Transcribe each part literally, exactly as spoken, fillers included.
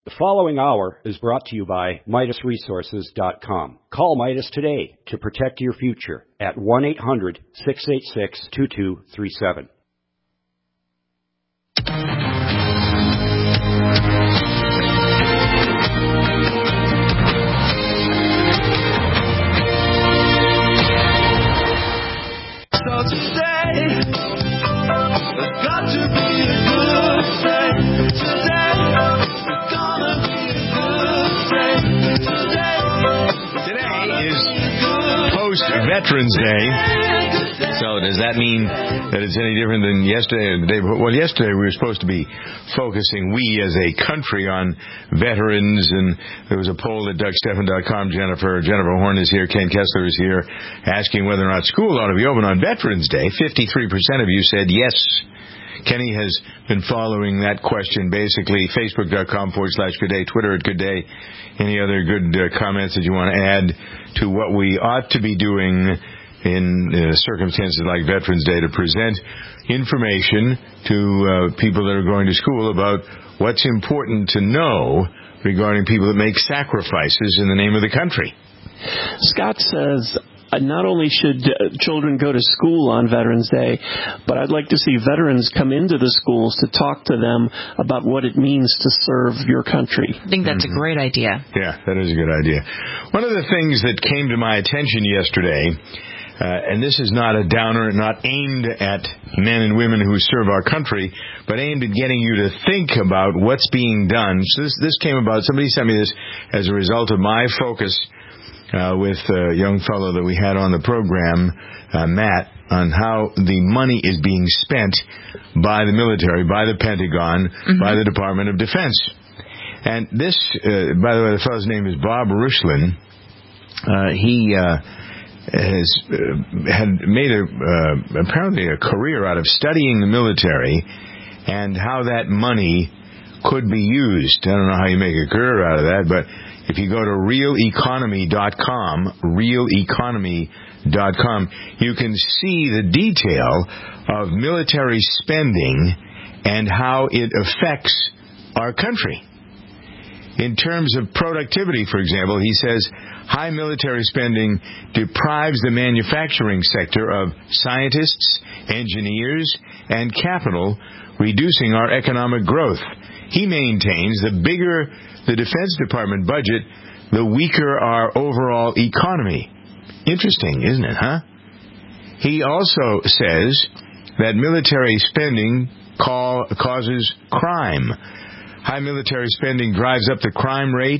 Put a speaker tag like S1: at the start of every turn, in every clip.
S1: The following hour is brought to you by Midas Resources dot com. Call Midas today to protect your future at one eight hundred, six eight six, two two three seven.
S2: So today, there's got to be a good day. Today, it's gonna be a good day. Today,
S3: Today is post-Veterans Day. So does that mean that it's any different than yesterday or the day before? Well, yesterday we were supposed to be focusing, we as a country, on veterans, and there was a poll at Doug Stephan dot com. Jennifer Jennifer Horn is here, Ken Kessler is here, asking whether or not school ought to be open on Veterans Day. fifty-three percent of you said yes. Kenny has been following that question basically. Facebook dot com forward slash good day, Twitter at good day. Any other good uh, comments that you want to add to what we ought to be doing in uh, circumstances like Veterans Day to present information to uh, people that are going to school about what's important to know regarding people that make sacrifices in the name of the country?
S4: Scott says, Uh, not only should uh, children go to school on Veterans Day, but I'd like to see veterans come into the schools to talk to them about what it means to serve your country.
S5: I think that's mm-hmm. a great idea.
S3: Yeah, that is a good idea. One of the things that came to my attention yesterday, uh, and this is not a downer, not aimed at men and women who serve our country, but aimed at getting you to think about what's being done. So this, this came about, somebody sent me this as a result of my focus Uh, with a young fellow that we had on the program, uh, Matt, on how the money is being spent by the military, by the Pentagon, mm-hmm. by the Department of Defense. And this, uh, by the way, the fellow's name is Bob Rushlin. Uh, he uh, has uh, had made a uh, apparently a career out of studying the military and how that money could be used. I don't know how you make a career out of that, but if you go to real economy dot com, real economy dot com, you can see the detail of military spending and how it affects our country. In terms of productivity, for example, he says high military spending deprives the manufacturing sector of scientists, engineers, and capital, reducing our economic growth. He maintains the bigger the Defense Department budget, the weaker our overall economy. Interesting, isn't it, huh? He also says that military spending call, causes crime. High military spending drives up the crime rate.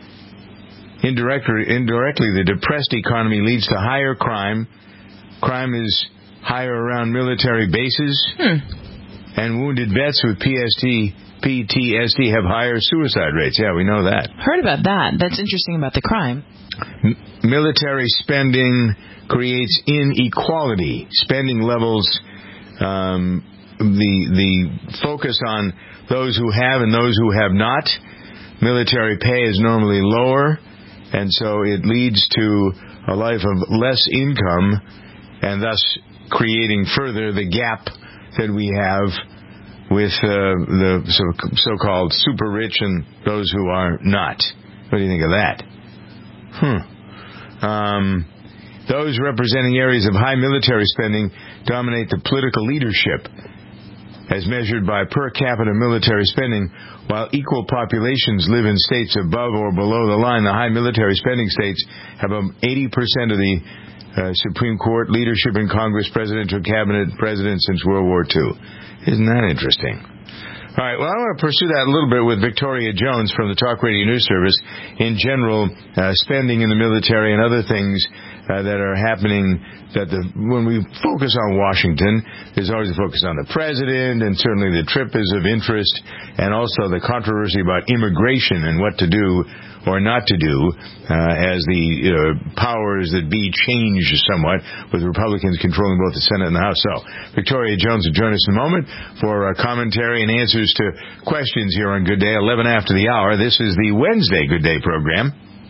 S3: Indirectly, indirectly, the depressed economy leads to higher crime. Crime is higher around military bases. Hmm. And wounded vets with P S T P T S D have higher suicide rates. Yeah, we know that.
S5: Heard about that. That's interesting about the crime.
S3: M- military spending creates inequality. Spending levels, um, the the focus on those who have and those who have not. Military pay is normally lower, and so it leads to a life of less income, and thus creating further the gap that we have with uh, the so, so-called super rich and those who are not. What do you think of that? Hmm. Um, those representing areas of high military spending dominate the political leadership, as measured by per capita military spending, while equal populations live in states above or below the line. The high military spending states have um, eighty percent of the uh, Supreme Court leadership in Congress, presidential cabinet, president since World War Two. Isn't that interesting? All right, well, I want to pursue that a little bit with Victoria Jones from the Talk Radio News Service. In general, uh, spending in the military and other things uh, that are happening, that the, when we focus on Washington, there's always a focus on the president, and certainly the trip is of interest, and also the controversy about immigration and what to do or not to do uh, as the uh, powers that be change somewhat, with Republicans controlling both the Senate and the House. So, Victoria Jones will join us in a moment for uh, commentary and answers to questions here on Good Day, eleven after the hour. This is the Wednesday Good Day program.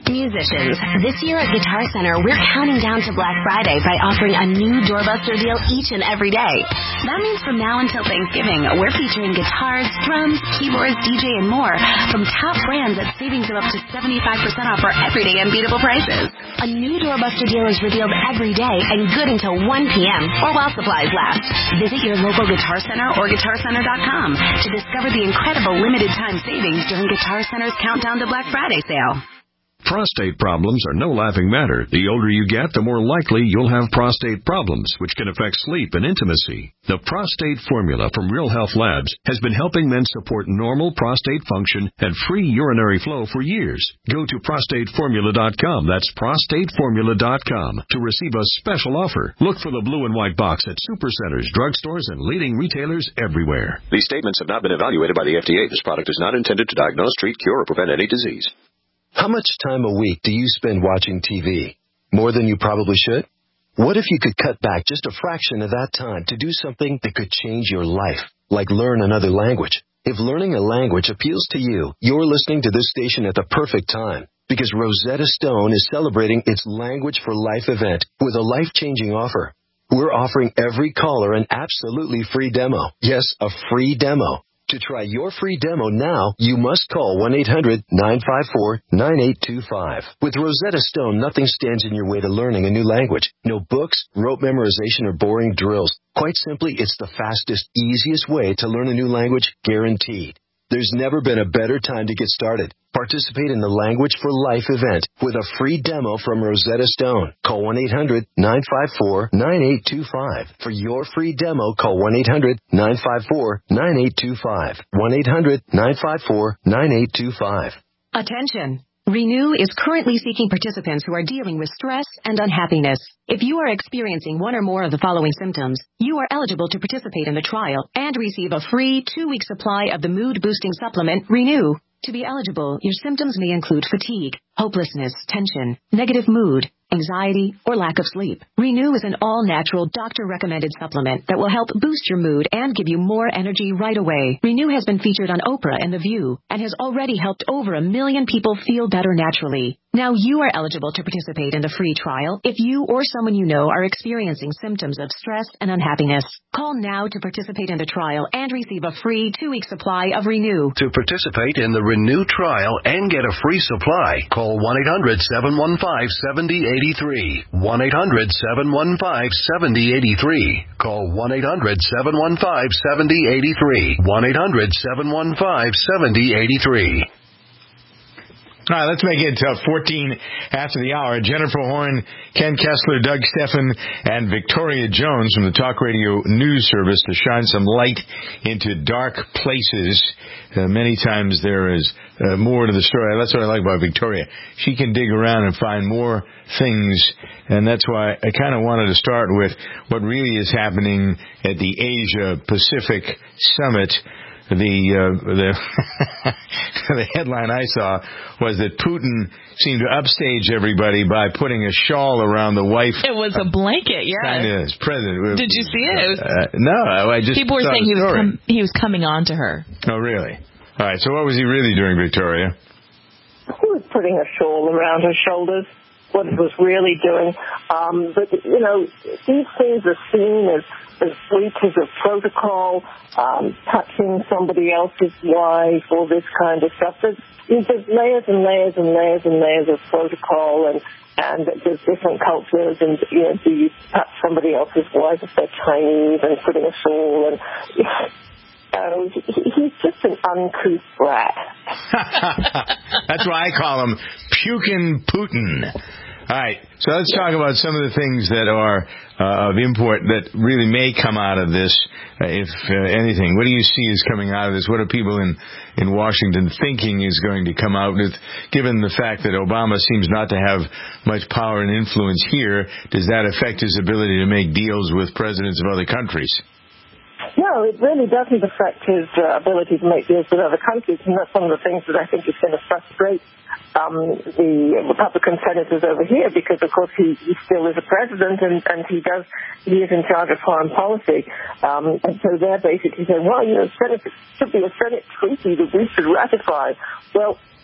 S6: Musicians, this year at Guitar Center, we're counting down to Black Friday by offering a new doorbuster deal each and every day. That means from now until Thanksgiving, we're featuring guitars, drums, keyboards, D J, and more from top brands at savings of up to seventy-five percent off our everyday unbeatable prices. A new doorbuster deal is revealed every day and good until one p.m. or while supplies last. Visit your local Guitar Center or guitar center dot com to discover the incredible limited time savings during Guitar Center's Countdown to Black Friday sale.
S7: Prostate problems are no laughing matter. The older you get, the more likely you'll have prostate problems, which can affect sleep and intimacy. The Prostate Formula from Real Health Labs has been helping men support normal prostate function and free urinary flow for years. Go to prostate formula dot com. That's prostate formula dot com to receive a special offer. Look for the blue and white box at supercenters, drugstores, and leading retailers everywhere.
S8: These statements have not been evaluated by the F D A. This product is not intended to diagnose, treat, cure, or prevent any disease.
S9: How much time a week do you spend watching T V? More than you probably should? What if you could cut back just a fraction of that time to do something that could change your life, like learn another language? If learning a language appeals to you, you're listening to this station at the perfect time, because Rosetta Stone is celebrating its Language for Life event with a life-changing offer. We're offering every caller an absolutely free demo. Yes, a free demo. To try your free demo now, you must call one eight hundred nine five four nine eight two five. With Rosetta Stone, nothing stands in your way to learning a new language. No books, rote memorization, or boring drills. Quite simply, it's the fastest, easiest way to learn a new language, guaranteed. There's never been a better time to get started. Participate in the Language for Life event with a free demo from Rosetta Stone. Call one eight hundred nine five four nine eight two five. For your free demo, call one eight hundred nine five four nine eight two five. one eight hundred nine five four nine eight two five.
S10: Attention! Renew is currently seeking participants who are dealing with stress and unhappiness. If you are experiencing one or more of the following symptoms, you are eligible to participate in the trial and receive a free two-week supply of the mood-boosting supplement, Renew. To be eligible, your symptoms may include fatigue, hopelessness, tension, negative mood, anxiety, or lack of sleep. Renew is an all-natural, doctor-recommended supplement that will help boost your mood and give you more energy right away. Renew has been featured on Oprah and The View and has already helped over a million people feel better naturally. Now you are eligible to participate in the free trial if you or someone you know are experiencing symptoms of stress and unhappiness. Call now to participate in the trial and receive a free two-week supply of Renew.
S11: To participate in the Renew trial and get a free supply, call one eight hundred seven one five seven zero eight three. one eight hundred seven one five seven zero eight three. Call one eight hundred seven one five seven zero eight three. one eight hundred seven one five seven zero eight three.
S3: All right, let's make it uh, fourteen after the hour. Jennifer Horn, Ken Kessler, Doug Steffen, and Victoria Jones from the Talk Radio News Service to shine some light into dark places. Uh, many times there is uh, more to the story. That's what I like about Victoria. She can dig around and find more things, and that's why I kind of wanted to start with what really is happening at the Asia-Pacific Summit. The uh, the the headline I saw was that Putin seemed to upstage everybody by putting a shawl around the wife.
S5: It was a blanket, yeah.
S3: Kind of as president.
S5: Did you see it? it was,
S3: uh, no, I just
S5: people were saying he was com- he was coming on to her.
S3: Oh, really? All right. So what was he really doing, Victoria?
S12: He was putting a shawl around her shoulders. What he was really doing, um, but you know, these things are seen as as breaches of protocol, um, touching somebody else's wife, all this kind of stuff. There's, there's layers and layers and layers and layers of protocol, and and there's different cultures. And you know, do you touch somebody else's wife if they're Chinese and putting a shawl? And uh, he, he's just an uncouth brat.
S3: That's why I call him Pukin Putin. All right, so let's talk about some of the things that are uh, of import that really may come out of this, uh, if uh, anything. What do you see is coming out of this? What are people in, in Washington thinking is going to come out with, given the fact that Obama seems not to have much power and influence here? Does that affect his ability to make deals with presidents of other countries?
S12: No, it really doesn't affect his uh, ability to make deals with other countries, and that's one of the things that I think is going to frustrate um, the Republican senators over here, because, of course, he, he still is a president, and, and he does he is in charge of foreign policy. Um, and so they're basically saying, well, you know, Senate, it should be a Senate treaty that we should ratify. Well,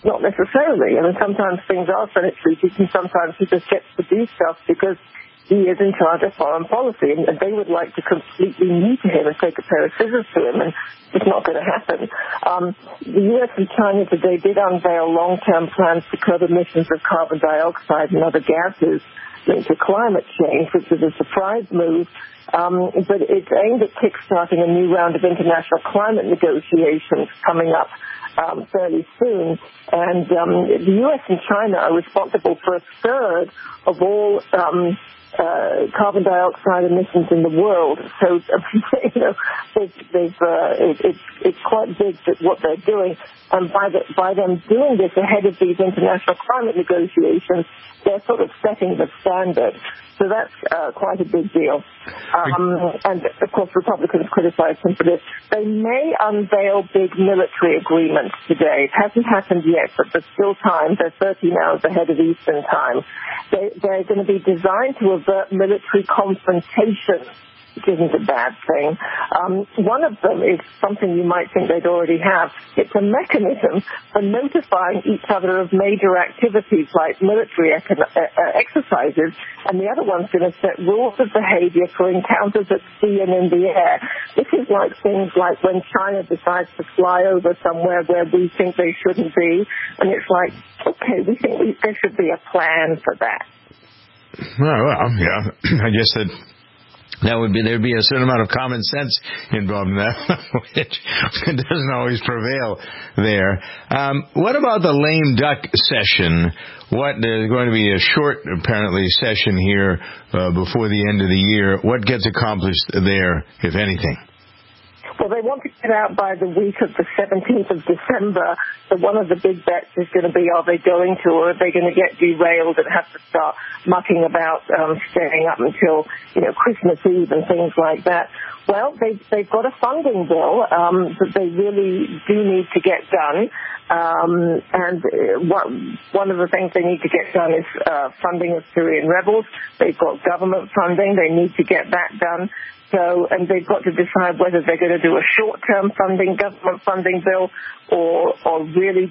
S12: not necessarily. I mean, sometimes things are Senate treaties, and sometimes he just gets to do stuff because he is in charge of foreign policy, and, and they would like to completely knee to him and take a pair of scissors to him, and it's not going to happen. Um, the U S and China today did unveil long-term plans to curb emissions of carbon dioxide and other gases linked to climate change, which is a surprise move. Um, but it's aimed at kickstarting a new round of international climate negotiations coming up um, fairly soon. And um, the U S and China are responsible for a third of all um, uh, carbon dioxide emissions in the world. So, you know, they've, they've, uh, it, it's, it's quite big that what they're doing. And by, the, by them doing this ahead of these international climate negotiations, they're sort of setting the standard. So that's uh, quite a big deal. Um, and, of course, Republicans criticize him for this. They may unveil big military agreements today. It hasn't happened yet, but there's still time. They're thirteen hours ahead of Eastern time. They, they're going to be designed to avert military confrontation, which isn't a bad thing. Um, one of them is something you might think they'd already have. It's a mechanism for notifying each other of major activities like military econ- uh, exercises, and the other one's going to set rules of behavior for encounters at sea and in the air. This is like things like when China decides to fly over somewhere where we think they shouldn't be, and it's like, okay, we think we, there should be a plan for that.
S3: Oh, well, yeah, I guess that... That would be, there'd be a certain amount of common sense involved in that, which doesn't always prevail there. Um, what about the lame duck session? What, there's going to be a short, apparently, session here uh, before the end of the year. What gets accomplished there, if anything?
S12: Well, they want to get out by the week of the seventeenth of December. So one of the big bets is going to be, are they going to, or are they going to get derailed and have to start mucking about, um, staying up until, you know, Christmas Eve and things like that? Well, they've, they've got a funding bill um, that they really do need to get done. Um, and uh, one, one of the things they need to get done is uh, funding of Syrian rebels. They've got government funding. They need to get that done. So, and they've got to decide whether they're going to do a short-term funding, government funding bill, or, or really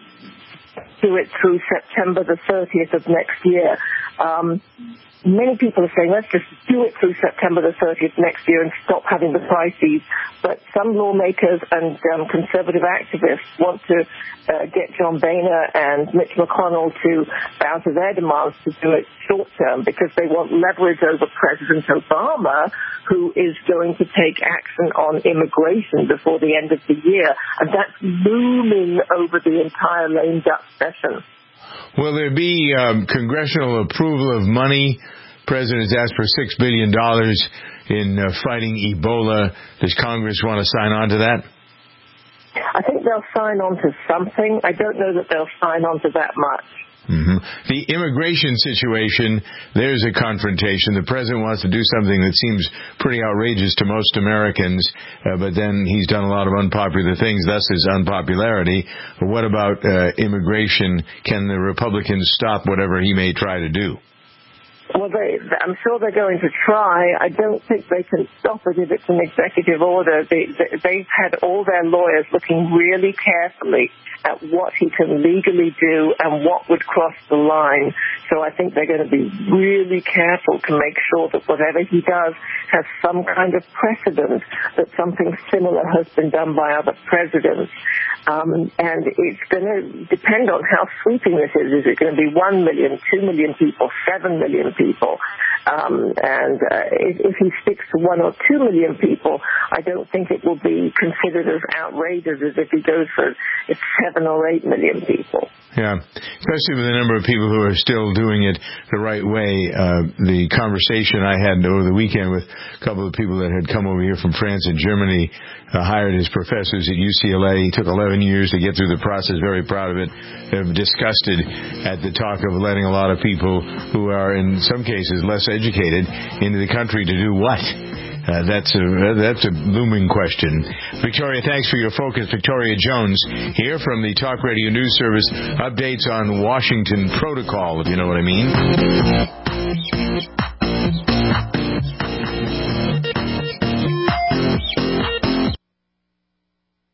S12: do it through September the thirtieth of next year. Um, many people are saying, let's just do it through September the thirtieth next year and stop having the crises. But some lawmakers and um, conservative activists want to uh, get John Boehner and Mitch McConnell to bow to their demands to do it short term because they want leverage over President Obama, who is going to take action on immigration before the end of the year. And that's looming over the entire lame duck session.
S3: Will there be um, congressional approval of money? The President has asked for six billion dollars in uh, fighting Ebola. Does Congress want to sign on to that?
S12: I think they'll sign on to something. I don't know that they'll sign on to that much.
S3: Mm-hmm. The immigration situation, there's a confrontation. The president wants to do something that seems pretty outrageous to most Americans, uh, but then he's done a lot of unpopular things, thus his unpopularity. But what about uh, immigration? Can the Republicans stop whatever he may try to do?
S12: Well, they, I'm sure they're going to try. I don't think they can stop it if it's an executive order. They, they, they've had all their lawyers looking really carefully at what he can legally do and what would cross the line. So I think they're going to be really careful to make sure that whatever he does has some kind of precedent, that something similar has been done by other presidents. Um, and it's going to depend on how sweeping this is. Is it going to be one million, two million people, seven million people? Um, and uh, if, if he sticks to one or two million people, I don't think it will be considered as outrageous as if he goes for seven or eight million people.
S3: Yeah, especially with the number of people who are still doing it the right way. Uh, the conversation I had over the weekend with a couple of people that had come over here from France and Germany, uh, hired as professors at U C L A. It took eleven years to get through the process. Very proud of it. They're disgusted at the talk of letting a lot of people who are in some cases less educated into the country to do what? Uh, that's a uh, that's a looming question. Victoria, thanks for your focus. Victoria Jones here from the Talk Radio News Service. Updates on Washington Protocol, if you know what I mean.
S9: We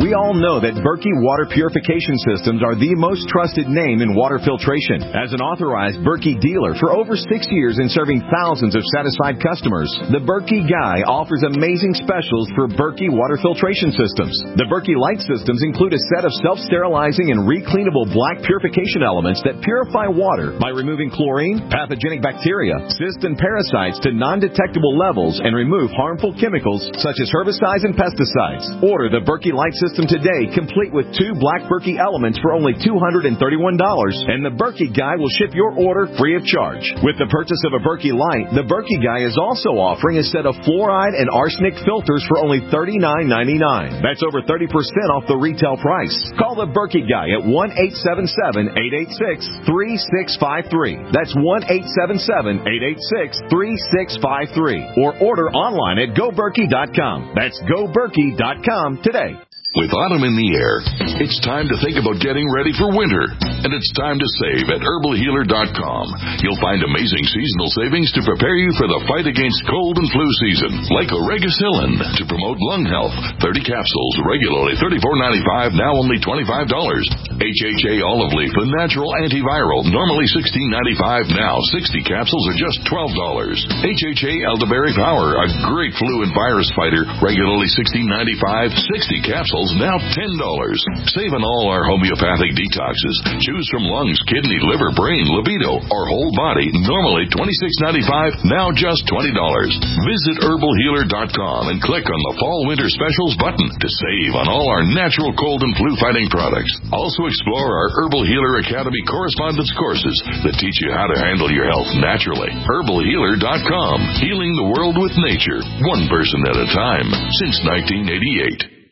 S13: We all know that Berkey Water Purification Systems are the most trusted name in water filtration. As an authorized Berkey dealer for over six years and serving thousands of satisfied customers, the Berkey Guy offers amazing specials for Berkey water filtration systems. The Berkey Light systems include a set of self-sterilizing and recleanable black purification elements that purify water by removing chlorine, pathogenic bacteria, cysts, and parasites to non-detectable levels and remove harmful chemicals such as herbicides and pesticides. Order the Berkey Light system today, complete with two black Berkey elements for only two hundred thirty-one dollars, and the Berkey Guy will ship your order free of charge. With the purchase of a Berkey Light, the Berkey Guy is also offering a set of fluoride and arsenic filters for only thirty-nine ninety-nine. That's over thirty percent off the retail price. Call the Berkey Guy at one eight seven seven, eight eight six, three six five three. That's one eight seven seven, eight eight six, three six five three. Or order online at go berkey dot com. That's go berkey dot com today.
S14: With autumn in the air, it's time to think about getting ready for winter. And it's time to save at herbal healer dot com. You'll find amazing seasonal savings to prepare you for the fight against cold and flu season. Like Oregacillin to promote lung health. thirty capsules, regularly thirty-four ninety-five, now only twenty-five dollars. H H A olive leaf, a natural antiviral, normally sixteen ninety-five, now sixty capsules are just twelve dollars. H H A elderberry power, a great flu and virus fighter, regularly sixteen ninety-five, sixty capsules now ten dollars. Save on all our homeopathic detoxes. Choose from lungs, kidney, liver, brain, libido, or whole body. Normally twenty-six ninety-five, now just twenty dollars. Visit herbal healer dot com and click on the Fall Winter Specials button to save on all our natural cold and flu fighting products. Also explore our Herbal Healer Academy correspondence courses that teach you how to handle your health naturally. herbal healer dot com. Healing the world with nature, one person at a time, since nineteen eighty-eight.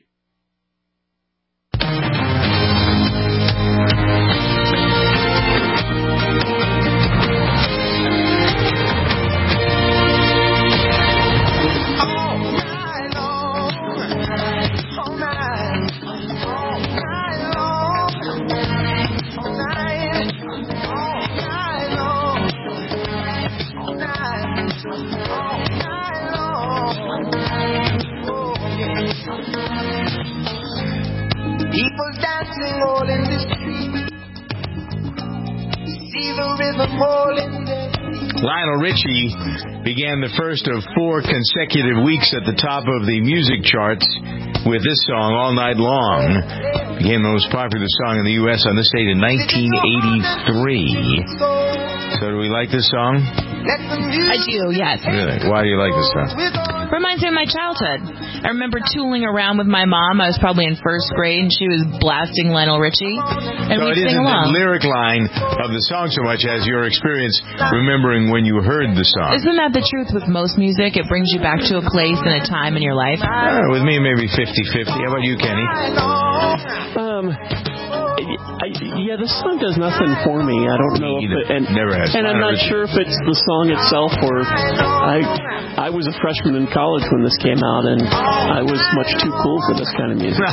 S2: People dancing all in the street. See the rhythm all in the
S3: Lionel Richie began the first of four consecutive weeks at the top of the music charts with this song, All Night Long. Became the most popular song in the U S on this date in nineteen eighty-three. So do we like this song?
S5: I do, yes.
S3: Really? Why do you like this song?
S5: Reminds me of my childhood. I remember tooling around with my mom. I was probably in first grade, and she was blasting Lionel Richie, and
S3: so
S5: we'd
S3: it
S5: sing
S3: isn't
S5: along.
S3: the lyric line of the song so much as your experience remembering when you heard the song.
S5: Isn't that the truth with most music? It brings you back to a place and a time in your life.
S3: Uh, with me, maybe fifty-fifty. How about you, Kenny?
S4: Um... I, yeah, this song does nothing for me. I don't know if it, and,
S3: Never has.
S4: and I'm not sure if it's the song itself or I I was a freshman in college when this came out, and I was much too cool for this kind of music.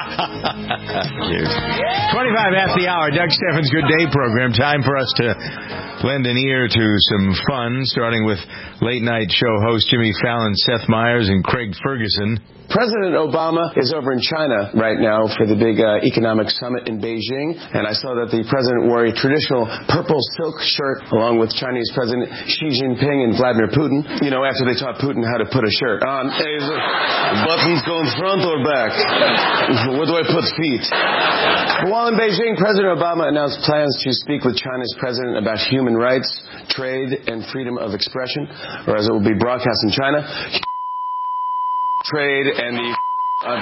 S3: twenty-five after the hour, Doug Steffens' Good Day program. Time for us to lend an ear to some fun, starting with late-night show host Jimmy Fallon, Seth Meyers, and Craig Ferguson.
S15: President Obama is over in China right now for the big uh, economic summit in Beijing, and I saw that the president wore a traditional purple silk shirt along with Chinese President Xi Jinping and Vladimir Putin, you know, after they taught Putin how to put a shirt on. Is it, buttons going front or back? Where do I put feet? While in Beijing, President Obama announced plans to speak with China's president about human rights, trade, and freedom of expression, or as it will be broadcast in China, trade and the uh,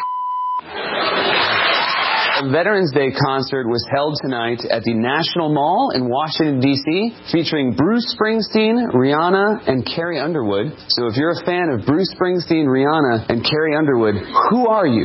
S16: A Veterans Day concert was held tonight at the National Mall in Washington, D C, featuring Bruce Springsteen, Rihanna, and Carrie Underwood. So if you're a fan of Bruce Springsteen, Rihanna, and Carrie Underwood, who are you?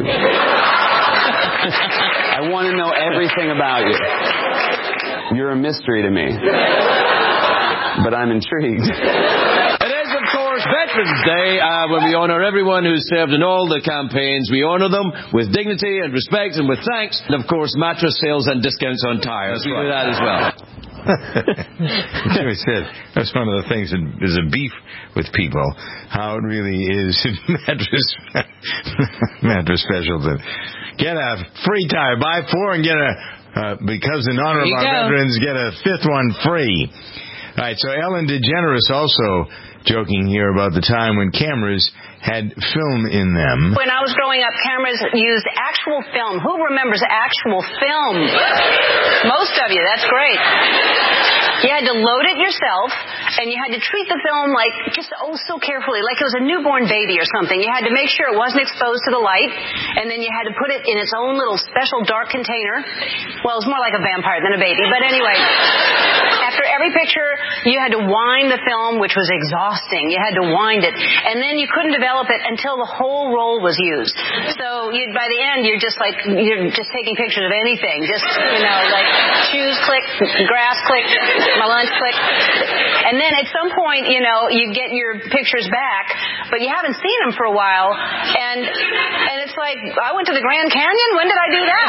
S16: I want to know everything about you. You're a mystery to me. But I'm intrigued.
S17: Veterans Day, uh, when we honor everyone who's served in all the campaigns. We honor them with dignity and respect and with thanks. And, of course, mattress sales and discounts on tires. We do that as well.
S3: Jimmy said that's one of the things that is a beef with people. How it really is mattress mattress special. To get a free tire, buy four and get a uh, because in honor of our go. veterans, get a fifth one free. All right. So Ellen DeGeneres also joking here about the time when cameras had film in them.
S18: When I was growing up, cameras used actual film. Who remembers actual film? Most of you. That's great. You had to load it yourself, and you had to treat the film like just oh so carefully, like it was a newborn baby or something. You had to make sure it wasn't exposed to the light, and then you had to put it in its own little special dark container. Well, it was more like a vampire than a baby, but anyway. After every picture, you had to wind the film, which was exhausting. You had to wind it, and then you couldn't develop it until the whole roll was used. So you, by the end, you're just like you're just taking pictures of anything, just you know, like shoes click, grass click, my lunch click, and then at some point, you know, you get your pictures back, but you haven't seen them for a while, and and it's like I went to the Grand Canyon. When did I do that?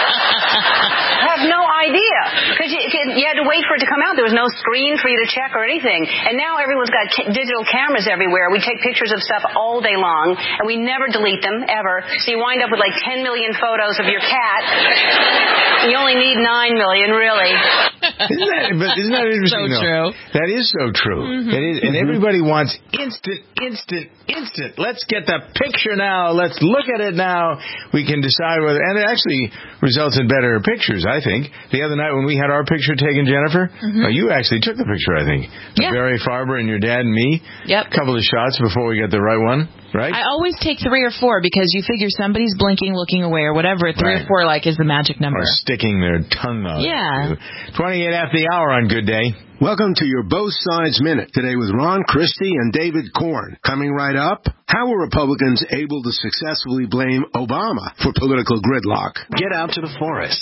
S18: I have no idea because you, you had to wait for it to come out. There was no screen for you to check or anything, and now everyone's got ca- digital cameras everywhere. We take pictures of stuff all day long, and we never delete them ever. So you wind up with like ten million photos of your cat. You only need nine million, really.
S3: Isn't that, but isn't that interesting?
S5: So true.
S3: Though? That is so true.
S5: Mm-hmm.
S3: It is, and everybody wants instant, instant, instant. Let's get the picture now. Let's look at it now. We can decide whether, and it actually results in better pictures, I think. The other night when we had our picture taken, Jennifer, mm-hmm. uh, you actually took the picture, I think.
S5: Yeah.
S3: Barry Farber and your dad and me.
S5: Yep.
S3: A couple of shots before we got the right one, right?
S5: I always take three or four because you figure somebody's blinking, looking away, or whatever. Three
S3: right.
S5: or four, like, is the magic number.
S3: Or sticking their tongue out.
S5: Yeah.
S3: twenty-eight after the hour on Good Day.
S19: Welcome to your Both Sides Minute, today with Ron Christie and David Korn. Coming right up, how were Republicans able to successfully blame Obama for political gridlock?
S20: Get out to the forest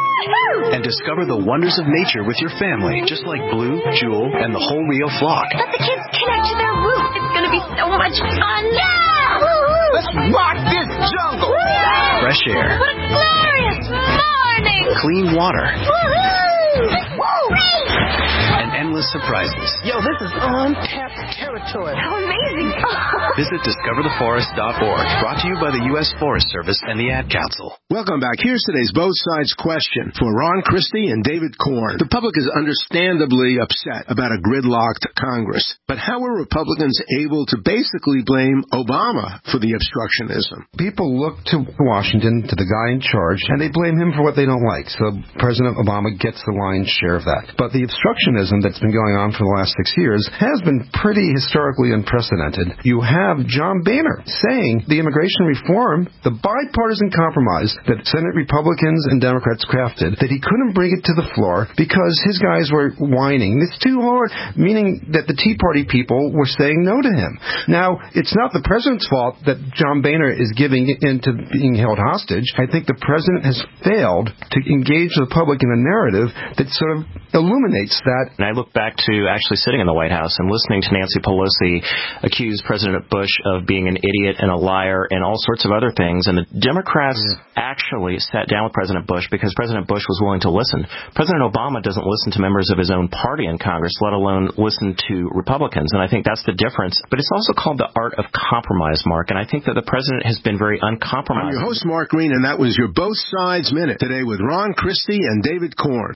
S20: and discover the wonders of nature with your family, just like Blue, Jewel, and the whole Rio flock.
S6: Let the kids connect to their roots. It's going to be so much fun. Yeah! Woo-hoo!
S2: Let's rock this jungle.
S6: Woo-hoo!
S20: Fresh air.
S6: What a glorious morning.
S20: Clean water.
S6: Woo-hoo! Woo!
S20: And endless surprises.
S2: Yo, this is untapped territory.
S6: How amazing.
S20: Visit discover the forest dot org. Brought to you by the U S Forest Service and the Ad Council.
S19: Welcome back. Here's today's Both Sides question for Ron Christie and David Korn. The public is understandably upset about a gridlocked Congress. But how were Republicans able to basically blame Obama for the obstructionism?
S21: People look to Washington, to the guy in charge, and they blame him for what they don't like. So President Obama gets the lion's share of that. But the obstructionism that's been going on for the last six years has been pretty historically unprecedented. You have John Boehner saying the immigration reform, the bipartisan compromise that Senate Republicans and Democrats crafted, that he couldn't bring it to the floor because his guys were whining. It's too hard, meaning that the Tea Party people were saying no to him. Now, it's not the president's fault that John Boehner is giving into being held hostage. I think the president has failed to engage the public in a narrative that sort of illuminates that.
S22: And I look back to actually sitting in the White House and listening to Nancy Pelosi accuse President Bush of being an idiot and a liar and all sorts of other things. And the Democrats yeah. actually sat down with President Bush because President Bush was willing to listen. President Obama doesn't listen to members of his own party in Congress, let alone listen to Republicans. And I think that's the difference. But it's also called the art of compromise, Mark. And I think that the president has been very uncompromising.
S19: I'm your host, Mark Green, and that was your Both Sides Minute today with Ron Christie and David Korn.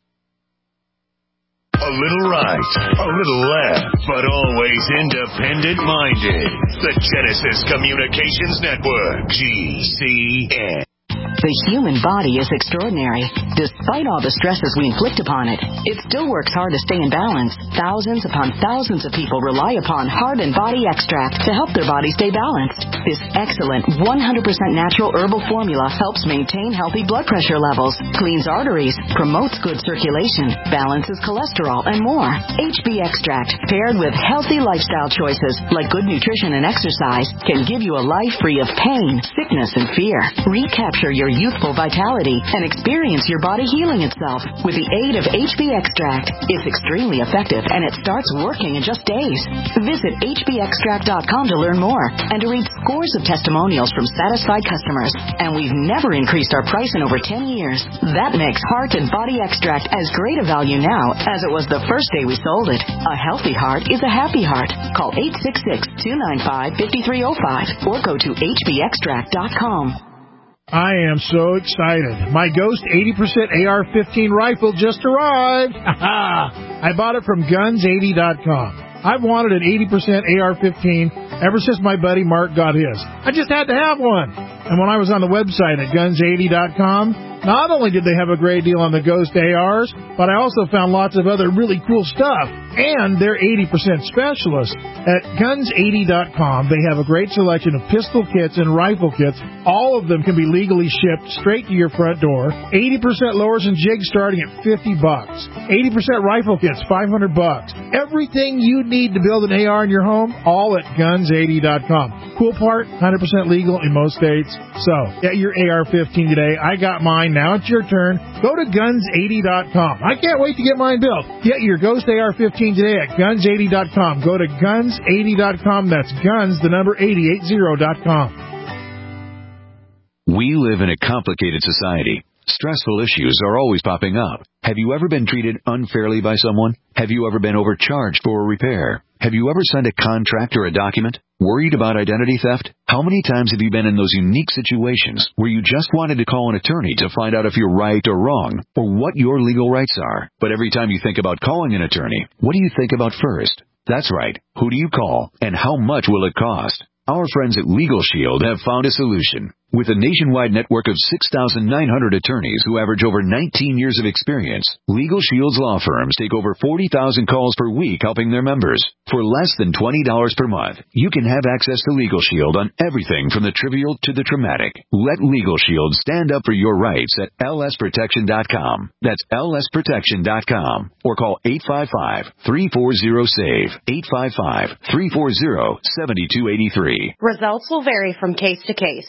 S23: A little right, a little left, but always independent-minded. The Genesis Communications Network, G C N.
S10: The human body is extraordinary. Despite all the stresses we inflict upon it, it still works hard to stay in balance. Thousands upon thousands of people rely upon Heart and Body Extract to help their body stay balanced. This excellent one hundred percent natural herbal formula helps maintain healthy blood pressure levels, cleans arteries, promotes good circulation, balances cholesterol, and more. H B Extract, paired with healthy lifestyle choices like good nutrition and exercise, can give you a life free of pain, sickness, and fear. Recapture your
S1: your youthful vitality and experience your body healing itself with the aid of H B Extract. It's extremely effective, and it starts working in just days. Visit H B extract dot com to learn more and to read scores of testimonials from satisfied customers. And we've never increased our price in over ten years. That makes Heart and Body Extract as great a value now as it was the first day we sold it. A healthy heart is a happy heart. Call eight six six, two nine five, five three zero five or go to H B extract dot com.
S7: I am so excited. My Ghost eighty percent A R fifteen rifle just arrived. I bought it from guns eighty dot com. I've wanted an eighty percent A R fifteen ever since my buddy Mark got his. I just had to have one. And when I was on the website at guns eighty dot com, not only did they have a great deal on the Ghost A Rs, but I also found lots of other really cool stuff. And they're eighty percent specialists. At guns eighty dot com, they have a great selection of pistol kits and rifle kits. All of them can be legally shipped straight to your front door. eighty percent lowers and jigs starting at fifty bucks. eighty percent rifle kits, five hundred bucks. Everything you need to build an A R in your home, all at guns eighty dot com. Cool part, one hundred percent legal in most states. So, get your A R fifteen today. I got mine. Now it's your turn. Go to guns eighty dot com. I can't wait to get mine built. Get your Ghost A R fifteen today at guns eighty dot com. Go to guns eighty dot com. That's guns, the number eighty, eighty dot com.
S8: We live in a complicated society. Stressful issues are always popping up. Have you ever been treated unfairly by someone? Have you ever been overcharged for a repair? Have you ever signed a contract or a document? Worried about identity theft? How many times have you been in those unique situations where you just wanted to call an attorney to find out if you're right or wrong, or what your legal rights are? But every time you think about calling an attorney, what do you think about first? That's right. Who do you call, and how much will it cost? Our friends at Legal Shield have found a solution. With a nationwide network of six thousand nine hundred attorneys who average over nineteen years of experience, Legal Shield's law firms take over forty thousand calls per week helping their members. For less than twenty dollars per month, you can have access to Legal Shield on everything from the trivial to the traumatic. Let Legal Shield stand up for your rights at L S protection dot com. That's L S protection dot com. Or call eight five five, three four zero, SAVE, eight five five, three four zero, seven two eight three.
S24: Results will vary from case to case.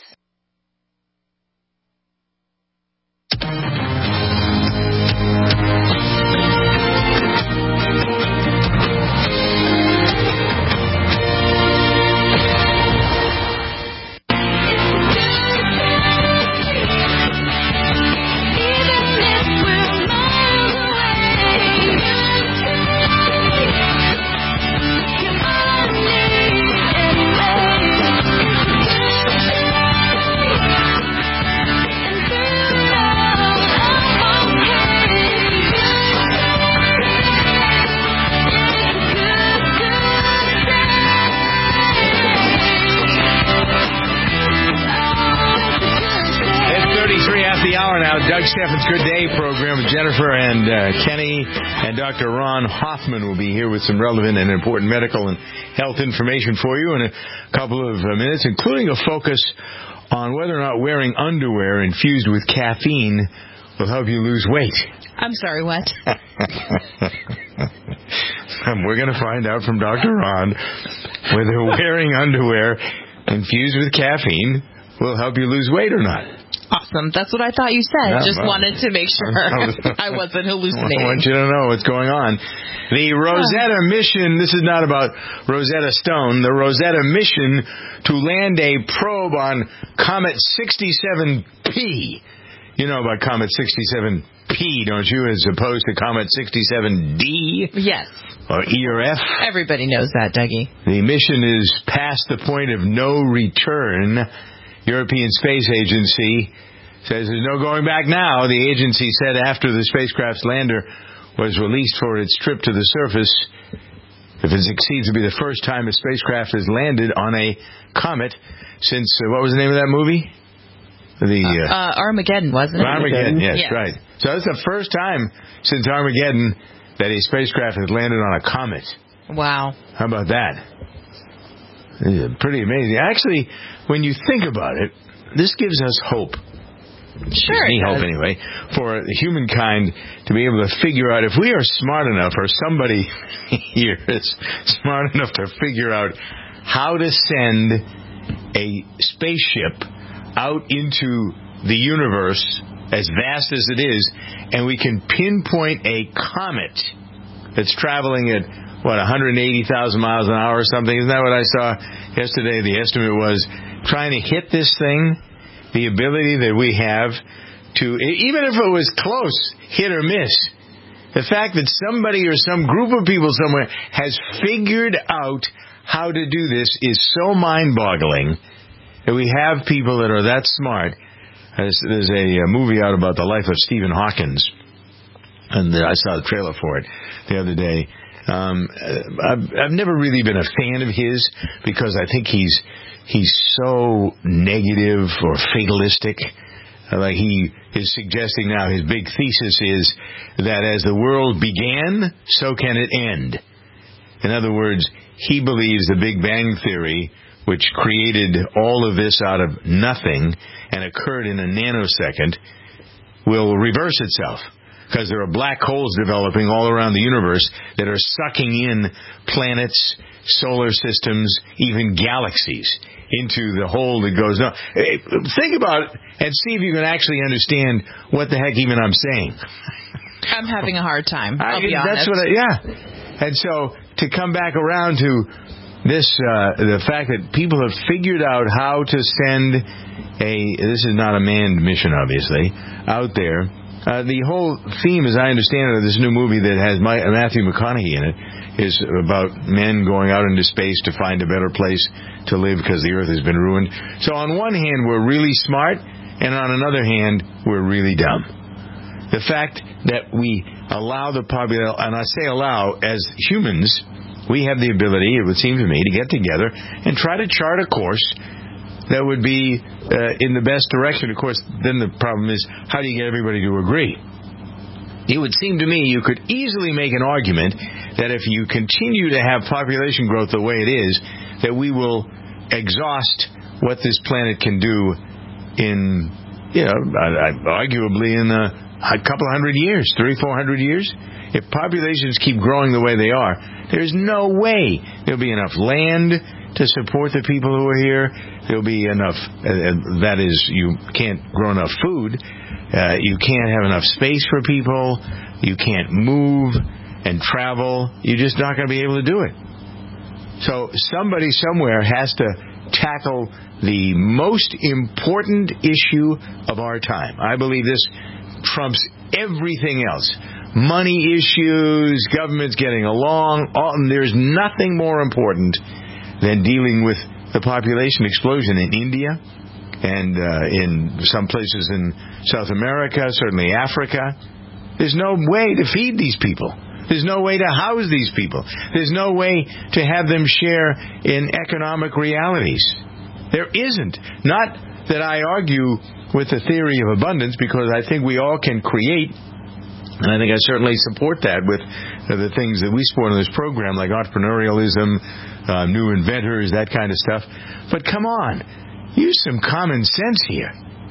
S3: Doug Steffen's Good Day program with Jennifer and uh, Kenny and Doctor Ron Hoffman will be here with some relevant and important medical and health information for you in a couple of uh, minutes, including a focus on whether or not wearing underwear infused with caffeine will help you lose weight.
S5: I'm sorry, what?
S3: We're going to find out from Doctor Ron whether wearing underwear infused with caffeine will help you lose weight or not.
S5: Awesome. That's what I thought you said.
S3: Yeah,
S5: Just
S3: well,
S5: wanted to make sure I wasn't hallucinating.
S3: I want you to know what's going on. The Rosetta mission, this is not about Rosetta Stone, the Rosetta mission to land a probe on Comet sixty-seven P. You know about Comet sixty-seven P, don't you, as opposed to Comet sixty-seven D?
S5: Yes.
S3: Or E or F?
S5: Everybody knows that, Dougie.
S3: The mission is past the point of no return. European Space Agency says there's no going back now. The agency said after the spacecraft's lander was released for its trip to the surface, if it succeeds to be the first time a spacecraft has landed on a comet since, uh, what was the name of that movie? The uh,
S5: uh, Armageddon, wasn't it?
S3: Armageddon, yes,
S5: yeah.
S3: right. So it's the first time since Armageddon that a spacecraft has landed on a comet.
S5: Wow.
S3: How about that? It's pretty amazing. Actually, when you think about it, this gives us hope.
S5: Sure.
S3: Me hope, anyway, for humankind to be able to figure out if we are smart enough, or somebody here is smart enough to figure out how to send a spaceship out into the universe, as vast as it is, and we can pinpoint a comet that's traveling at, what, one hundred eighty thousand miles an hour or something. Isn't that what I saw yesterday? The estimate was trying to hit this thing, the ability that we have to, even if it was close, hit or miss. The fact that somebody or some group of people somewhere has figured out how to do this is so mind-boggling that we have people that are that smart. There's, there's a, a movie out about the life of Stephen Hawking, and I saw the trailer for it the other day. Um, I've, I've never really been a fan of his because I think he's he's so negative or fatalistic. Like he is suggesting now, his big thesis is that as the world began, so can it end. In other words, he believes the Big Bang Theory, which created all of this out of nothing and occurred in a nanosecond, will reverse itself. Because there are black holes developing all around the universe that are sucking in planets, solar systems, even galaxies into the hole that goes down. Think about it and see if you can actually understand what the heck even I'm saying.
S5: I'm having a hard time. I'll
S3: I,
S5: be honest.
S3: That's what I, yeah. And so to come back around to this, uh, the fact that people have figured out how to send a, this is not a manned mission, obviously, out there. Uh, the whole theme, as I understand it, of this new movie that has my, Matthew McConaughey in it, is about men going out into space to find a better place to live because the Earth has been ruined. So on one hand, we're really smart, and on another hand, we're really dumb. The fact that we allow the population, and I say allow, as humans, we have the ability, it would seem to me, to get together and try to chart a course that would be uh, in the best direction. Of course, then the problem is, how do you get everybody to agree? It would seem to me you could easily make an argument that if you continue to have population growth the way it is, that we will exhaust what this planet can do in, you know, arguably in a, a couple hundred years, three, four hundred years. If populations keep growing the way they are, there's no way there'll be enough land to support the people who are here. There'll be enough, uh, that is, you can't grow enough food. Uh, you can't have enough space for people. You can't move and travel. You're just not going to be able to do it. So somebody somewhere has to tackle the most important issue of our time. I believe this trumps everything else. Money issues, governments getting along. All, there's nothing more important than dealing with the population explosion in India and uh, in some places in South America, certainly Africa. There's no way to feed these people. There's no way to house these people. There's no way to have them share in economic realities. There isn't. Not that I argue with the theory of abundance, because I think we all can create, and I think I certainly support that with the things that we support in this program, like entrepreneurialism, uh, new inventors, that kind of stuff. But come on, use some common sense here.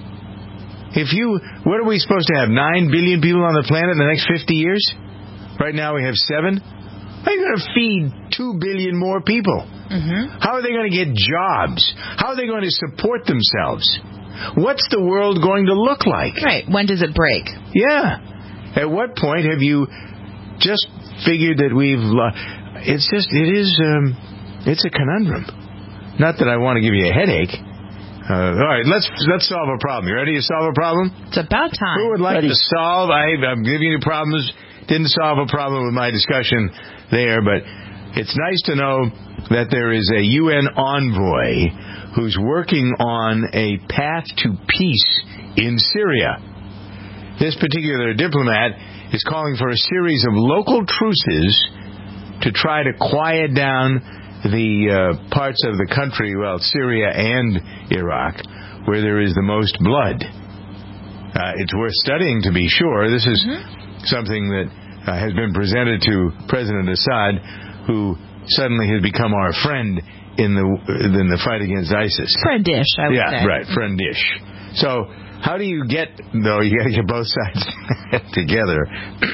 S3: If you, what are we supposed to have, nine billion people on the planet in the next fifty years? Right now we have seven. How are you going to feed two billion more people? Mm-hmm. How are they going to get jobs? How are they going to support themselves? What's the world going to look like?
S5: Right. When does it break?
S3: Yeah. At what point have you just figured that we've... Uh, it's just, it is, um, it's a conundrum. Not that I want to give you a headache. Uh, all right, let's let's solve a problem. You ready to solve a problem?
S5: It's about time.
S3: Who would like
S5: ready.
S3: to solve? I, I'm giving you problems. Didn't solve a problem with my discussion there, but it's nice to know that there is a U N envoy who's working on a path to peace in Syria. This particular diplomat is calling for a series of local truces to try to quiet down the uh, parts of the country, well, Syria and Iraq, where there is the most blood. Uh, it's worth studying to be sure. This is mm-hmm. something that uh, has been presented to President Assad, who suddenly has become our friend in the in the fight against ISIS.
S5: Friendish, I would
S3: yeah,
S5: say.
S3: Yeah, right, friendish. So how do you get, though, you got to get both sides together.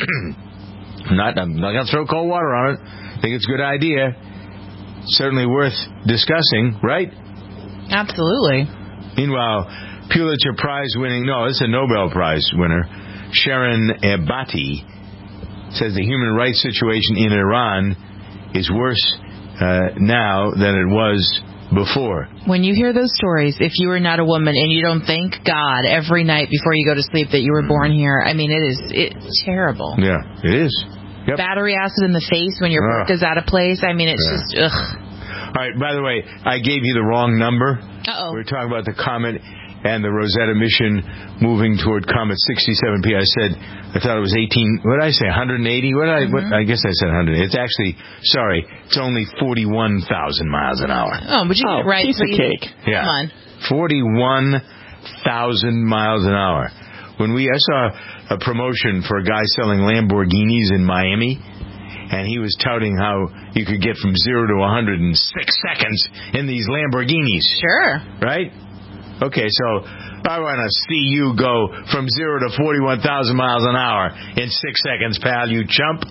S3: not, I'm not going to throw cold water on it. I think it's a good idea. Certainly worth discussing, right?
S5: Absolutely.
S3: Meanwhile, Pulitzer Prize winning, no, it's a Nobel Prize winner, Sharon Ebati, says the human rights situation in Iran is worse uh, now than it was before.
S5: When you hear those stories, if you are not a woman and you don't thank God every night before you go to sleep that you were born here, I mean, it is it's terrible.
S3: Yeah, it is. Yep.
S5: Battery acid in the face when your work
S3: Ugh.
S5: is out of place. I mean, it's
S3: Yeah.
S5: just, ugh.
S3: All right, by the way, I gave you the wrong number.
S5: Uh-oh.
S3: We were talking about the comet and the Rosetta mission moving toward Comet sixty-seven P. I said, I thought it was eighteen, what did I say, one hundred eighty? What did I, what, I guess I said one hundred. It's actually, sorry, it's only forty-one thousand miles an hour.
S5: Oh, would you get it right,
S4: piece of
S5: please?
S4: cake.
S3: Yeah.
S5: Come on.
S3: forty-one thousand miles an hour. When we, I saw a promotion for a guy selling Lamborghinis in Miami, and he was touting how you could get from zero to one hundred in six seconds in these Lamborghinis.
S5: Sure.
S3: Right? Okay, so I want to see you go from zero to forty-one thousand miles an hour in six seconds, pal, you chump.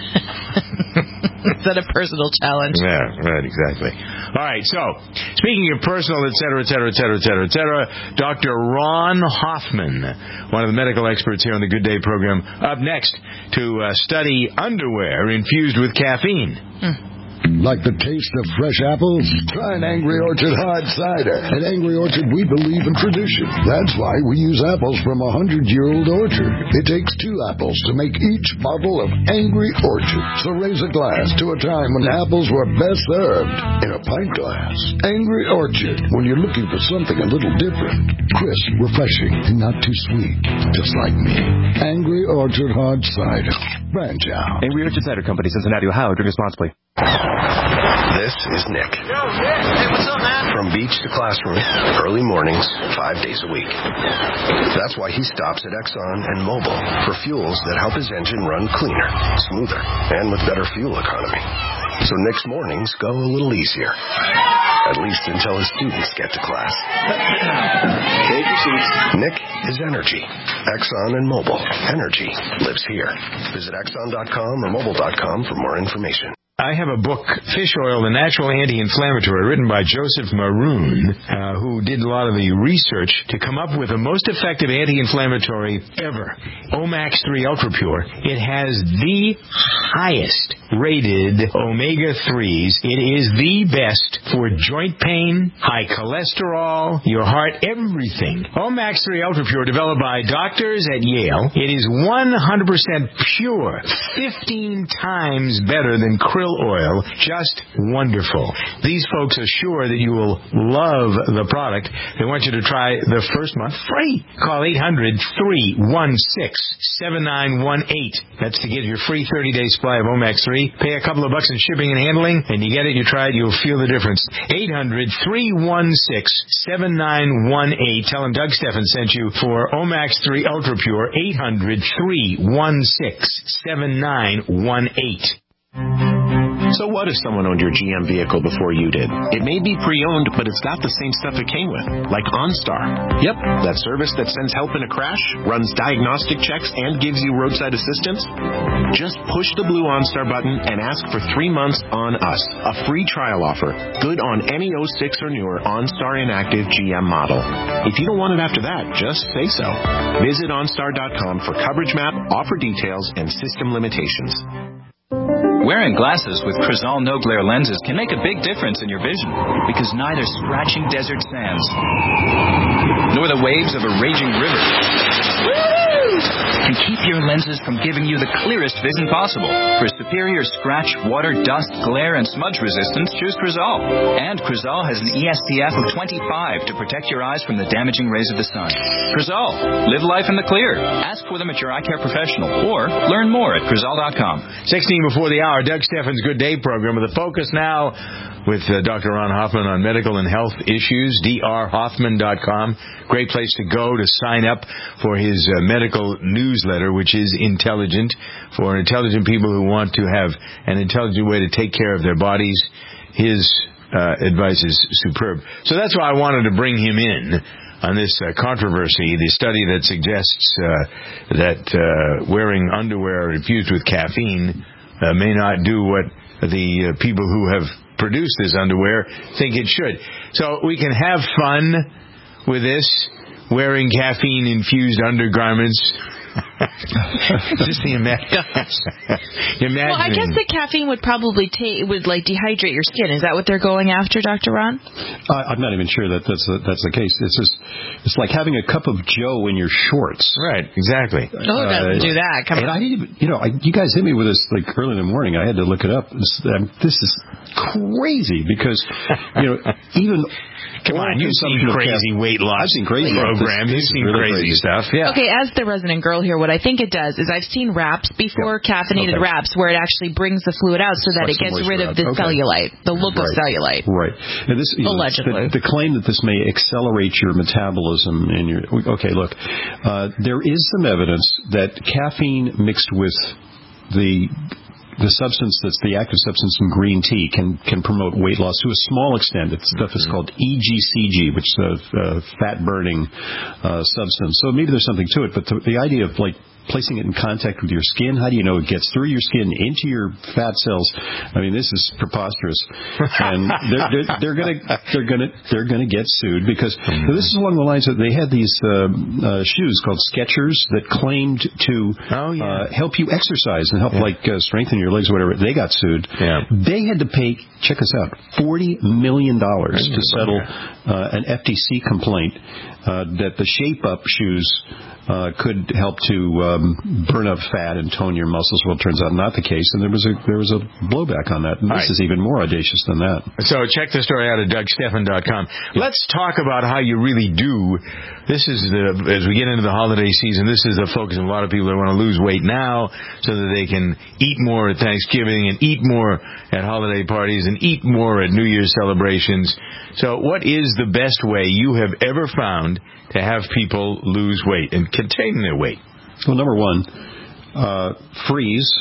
S5: Is that a personal challenge?
S3: Yeah, right, exactly. All right, so, speaking of personal, et cetera, et cetera, et cetera, et cetera, et cetera, Doctor Ron Hoffman, one of the medical experts here on the Good Day program, up next to uh, study underwear infused with caffeine.
S5: Hmm.
S9: Like the taste of fresh apples? Try an Angry Orchard hard cider. At Angry Orchard, we believe in tradition. That's why we use apples from a hundred-year-old orchard. It takes two apples to make each bottle of Angry Orchard. So raise a glass to a time when apples were best served in a pint glass. Angry Orchard, when you're looking for something a little different. Crisp, refreshing, and not too sweet. Just like me. Angry Orchard hard cider. Branch out.
S11: Angry Orchard Cider Company, Cincinnati, Ohio. Drink responsibly.
S12: This is Nick.
S2: Hey, what's up, man?
S12: From beach to classroom, early mornings, five days a week. That's why he stops at Exxon and Mobil for fuels that help his engine run cleaner, smoother, and with better fuel economy. So Nick's mornings go a little easier. At least until his students get to class. Take your seats. Nick is energy. Exxon and Mobil. Energy lives here. Visit Exxon dot com or Mobil dot com for more information.
S3: I have a book, Fish Oil, the Natural Anti-Inflammatory, written by Joseph Maroon, uh, who did a lot of the research to come up with the most effective anti-inflammatory ever. Omax three Ultra Pure. It has the highest rated omega threes. It is the best for joint pain, high cholesterol, your heart, everything. Omax three Ultra Pure, developed by doctors at Yale. It is one hundred percent pure, fifteen times better than krill oil. Just wonderful. These folks are sure that you will love the product. They want you to try the first month free. Call eight hundred, three one six, seven nine one eight. That's to get your free thirty-day supply of Omax three. Pay a couple of bucks in shipping and handling, and you get it, you try it, you'll feel the difference. eight hundred, three one six, seven nine one eight. Tell them Doug Steffen sent you for Omax three Ultra Pure. eight hundred, three one six, seven nine one eight.
S13: So what if someone owned your G M vehicle before you did? It may be pre-owned, but it's got the same stuff it came with, like OnStar. Yep, that service that sends help in a crash, runs diagnostic checks, and gives you roadside assistance. Just push the blue OnStar button and ask for three months on us. A free trial offer. Good on any oh six or newer OnStar Inactive G M model. If you don't want it after that, just say so. Visit OnStar dot com for coverage map, offer details, and system limitations.
S25: Wearing glasses with Crizal No Glare lenses can make a big difference in your vision because neither scratching desert sands nor the waves of a raging river can keep your lenses from giving you the clearest vision possible. For superior scratch, water, dust, glare, and smudge resistance, choose Crizal. And Crizal has an E S P F of twenty-five to protect your eyes from the damaging rays of the sun. Crizal. Live life in the clear. Ask for them at your eye care professional or learn more at Crizal dot com.
S3: sixteen before the hour, Doug Steffen's Good Day program with a focus now with uh, Doctor Ron Hoffman on medical and health issues, D R Hoffman dot com. Great place to go to sign up for his uh, medical newsletter, which is intelligent, for intelligent people who want to have an intelligent way to take care of their bodies. His uh, advice is superb. So that's why I wanted to bring him in on this uh, controversy, the study that suggests uh, that uh, wearing underwear infused with caffeine uh, may not do what the uh, people who have produced this underwear think it should. So we can have fun with this. wearing caffeine-infused undergarments. Just the ima- imagine.
S5: Well, I guess the caffeine would probably ta- would like dehydrate your skin. Is that what they're going after, Doctor Ron?
S14: Uh, I'm not even sure that that's the, that's the case. It's just it's like having a cup of Joe in your shorts.
S3: Right. Exactly.
S5: Oh, it doesn't uh, do that. Come
S14: and
S5: on.
S14: I didn't even, you know, I, you guys hit me with this like early in the morning. I had to look it up. This, um, this is crazy because you know even.
S3: Come on, you've seen crazy weight loss
S14: I've seen crazy
S3: programs. You've seen really crazy, crazy stuff. Yeah.
S5: Okay, as the resident girl here, what I think it does is I've seen wraps before, yep. caffeinated okay. wraps, where it actually brings the fluid out so that like it gets rid of the okay. cellulite, the look right. of cellulite.
S14: Right. And this, you
S5: Allegedly.
S14: Know, the, the claim that this may accelerate your metabolism in your... Okay, look. Uh, there is some evidence that caffeine mixed with the... the substance that's the active substance in green tea can, can promote weight loss to a small extent. It's stuff is called E G C G, which is a, a fat-burning uh, substance. So maybe there's something to it, but the, the idea of like placing it in contact with your skin, how do you know it gets through your skin into your fat cells? I mean, this is preposterous, and they're, they're, they're gonna they're gonna they're gonna get sued because mm-hmm. this is along the lines that they had these uh, uh, shoes called Skechers that claimed to
S3: oh, yeah.
S14: uh, help you exercise and help yeah. like uh, strengthen your legs or whatever. They got sued.
S3: Yeah.
S14: They had to pay, check this out, forty million dollars to settle uh, an F T C complaint uh, that the Shape Up shoes Uh, could help to um, burn up fat and tone your muscles. Well, it turns out not the case, and there was a there was a blowback on that. And this right. is even more audacious than that.
S3: So check the story out at Doug Stephan dot com. Let's talk about how you really do. This is the as we get into the holiday season. This is the focus of a lot of people that want to lose weight now, so that they can eat more at Thanksgiving and eat more at holiday parties and eat more at New Year's celebrations. So, what is the best way you have ever found to have people lose weight and contain their weight?
S14: Well, number one, uh, freeze.